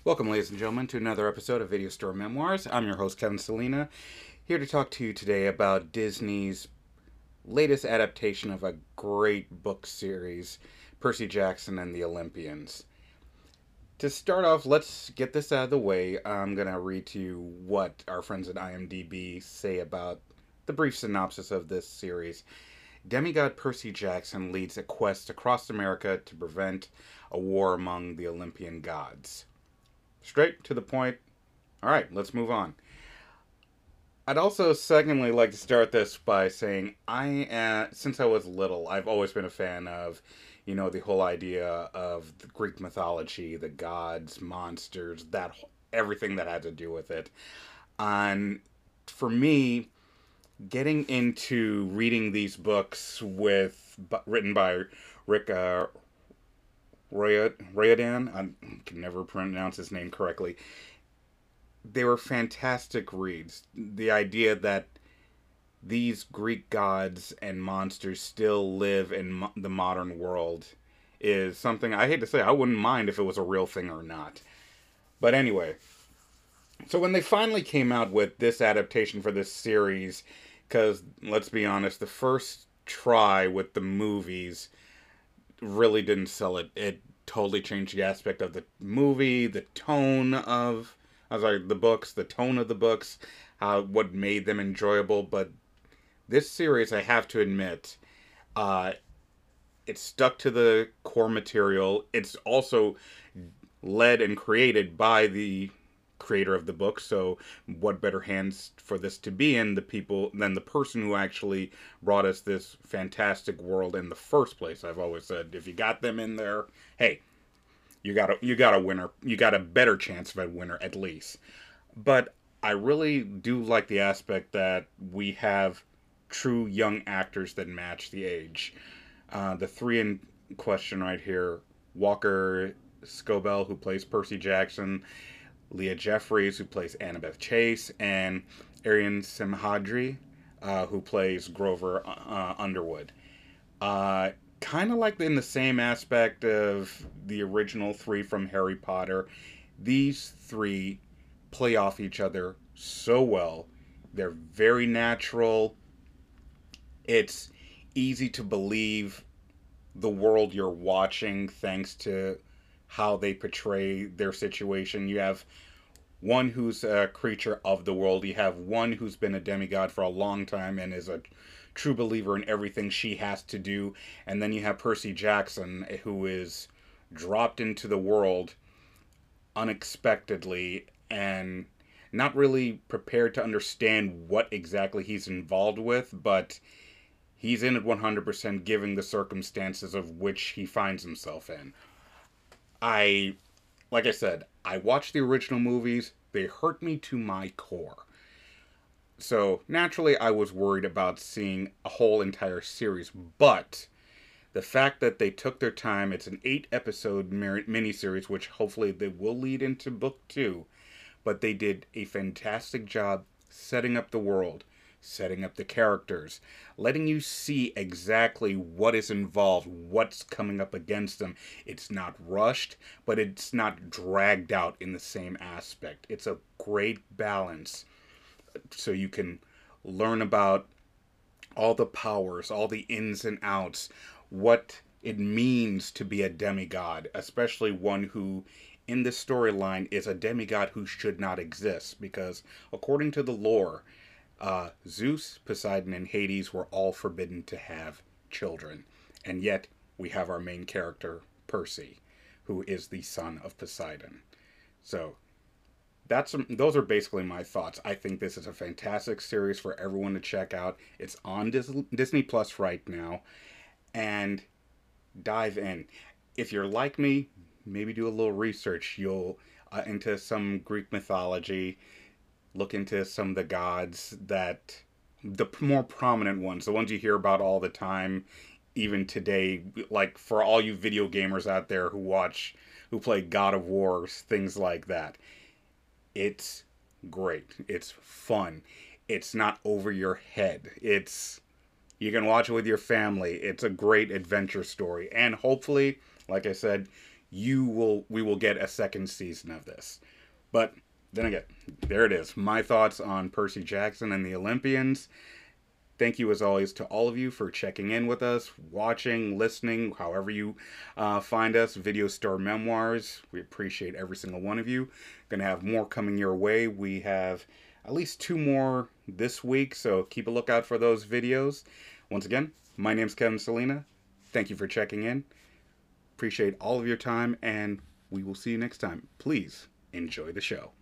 Welcome, ladies and gentlemen, to another episode of Video Store Memoirs. I'm your host, Kevin Salina, here to talk to you today about Disney's latest adaptation of a great book series, Percy Jackson and the Olympians. To start off, let's get this out of the way. I'm going to read to you what our friends at IMDb say about the brief synopsis of this series. Demigod Percy Jackson leads a quest across America to prevent a war among the Olympian gods. Straight to the point. All right, let's move on. I'd also, secondly, like to start this by saying since I was little, I've always been a fan of, the whole idea of the Greek mythology, the gods, monsters, everything that had to do with it. And for me, getting into reading these books written by Rick Riordan, I can never pronounce his name correctly. They were fantastic reads. The idea that these Greek gods and monsters still live in the modern world is something I hate to say. I wouldn't mind if it was a real thing or not. But anyway, so when they finally came out with this adaptation for this series, because let's be honest, the first try with the movies really didn't sell it. It totally changed the aspect of the movie, the tone of, I'm sorry, the books, the tone of the books, what made them enjoyable. But this series, I have to admit, uh, it stuck to the core material. It's also led and created by the creator of the book, so what better hands for this to be in than the person who actually brought us this fantastic world in the first place. I've always said, if you got them in there, hey, you got a winner. You got a better chance of a winner at least. But I really do like the aspect that we have true young actors that match the age. The three in question right here: Walker Scobell, who plays Percy Jackson; Leah Jeffries, who plays Annabeth Chase; and Arian Simhadri, who plays Grover Underwood. Kind of like in the same aspect of the original three from Harry Potter, these three play off each other so well. They're very natural. It's easy to believe the world you're watching thanks to how they portray their situation. You have one who's a creature of the world. You have one who's been a demigod for a long time and is a true believer in everything she has to do. And then you have Percy Jackson, who is dropped into the world unexpectedly and not really prepared to understand what exactly he's involved with, but he's in it 100% given the circumstances of which he finds himself in. I like I said, I watched the original movies. They hurt me to my core. So naturally, I was worried about seeing a whole entire series. But the fact that they took their time, it's an 8 episode miniseries, which hopefully they will lead into book two. But they did a fantastic job setting up the world, setting up the characters, letting you see exactly what is involved, what's coming up against them. It's not rushed, but it's not dragged out in the same aspect. It's a great balance so you can learn about all the powers, all the ins and outs, what it means to be a demigod, especially one who in this storyline is a demigod who should not exist because according to the lore, Zeus, Poseidon, and Hades were all forbidden to have children. And yet, we have our main character, Percy, who is the son of Poseidon. So, those are basically my thoughts. I think this is a fantastic series for everyone to check out. It's on Disney Plus right now. And dive in. If you're like me, maybe do a little research. You'll into some Greek mythology, look into some of the gods that the more prominent ones, the ones you hear about all the time, even today, like for all you video gamers out there who play God of Wars, things like that. It's great. It's fun. It's not over your head. You can watch it with your family. It's a great adventure story. And hopefully, like I said, we will get a second season of this. But then again, there it is. My thoughts on Percy Jackson and the Olympians. Thank you, as always, to all of you for checking in with us, watching, listening, however you find us. Video Store Memoirs. We appreciate every single one of you. Going to have more coming your way. We have at least 2 more this week, so keep a lookout for those videos. Once again, my name's Kevin Salina. Thank you for checking in. Appreciate all of your time, and we will see you next time. Please enjoy the show.